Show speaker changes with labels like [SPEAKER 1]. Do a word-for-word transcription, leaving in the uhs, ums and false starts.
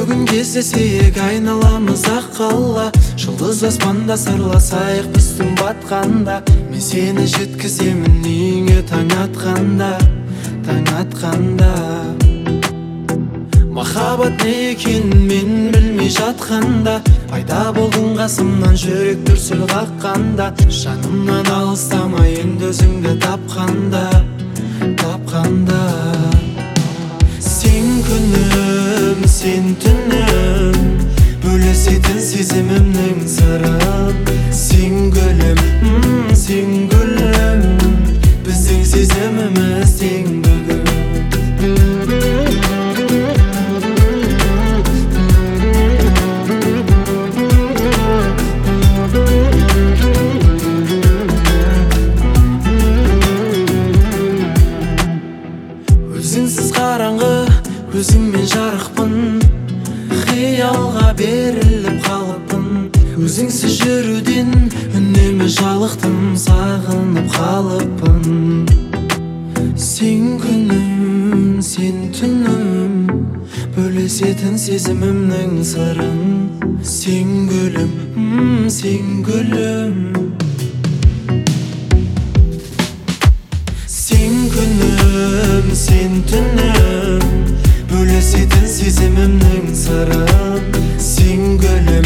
[SPEAKER 1] Бүгін кездесейік айналамыз ақ қала, жұлдыз аспанда сырласайық біздің батқанда. Мен сені жеткіземін үйіңе таң атқанда, таң атқанда. Махаббат не екенін мен білмей жатқанда, пайда болдың қасымнан, жүрек дүрсіл қаққанда. Жанымнан алыстамай енді өзіңді тапқанда, тапқанда. Сен күнім, сен түнім, бөлісетін сезімімнің сырын. Сен гүлім, сен гүлім, біздің сезіміміз тең бүгін. Өзіңсіз қараңғы, өзіңмен жарықпын, қиялға беріліп қалыппын. Өзіңсіз жүруден үнемі жалықтым, сағынып қалыппын. Сен күнім, сен түнім, бөлісетін сезімімнің сырын. Сен гүлім, сен гүлім, сен күнім, сен түнім, бөлісетін сезімімнің сырын. Сен гүлім,